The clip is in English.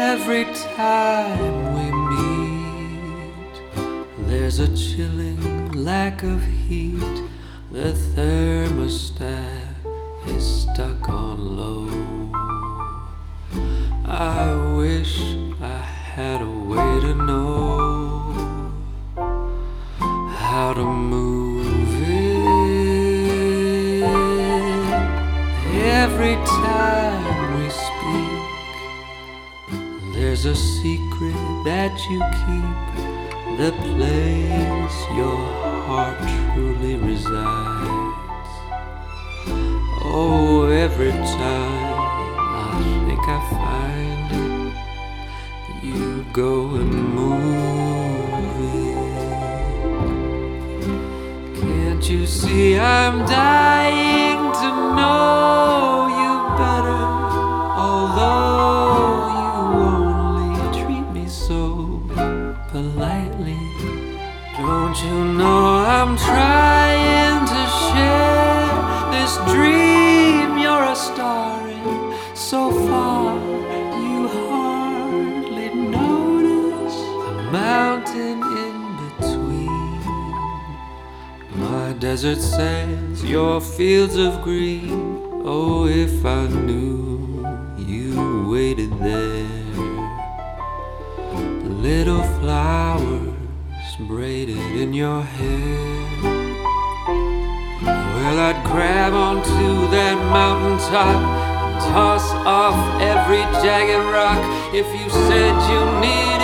Every time we meet, there's a chilling lack of heat. The thermostat is stuck on low. I wish I had a way to know how to move it. Every time we speak, there's a secret that you keep, the place your heart truly resides. Oh, every time I think I find it, you go and move it. Can't you see I'm dying to know you better, although you only treat me so politely? Don't you know I'm trying to share this dream you're a star in? So far you hardly notice the mountain in between, my desert sands, your fields of green. Oh, if I knew you waited there, little flowers braided in your hair. Well, I'd grab onto that mountaintop, toss off every jagged rock. If you said you need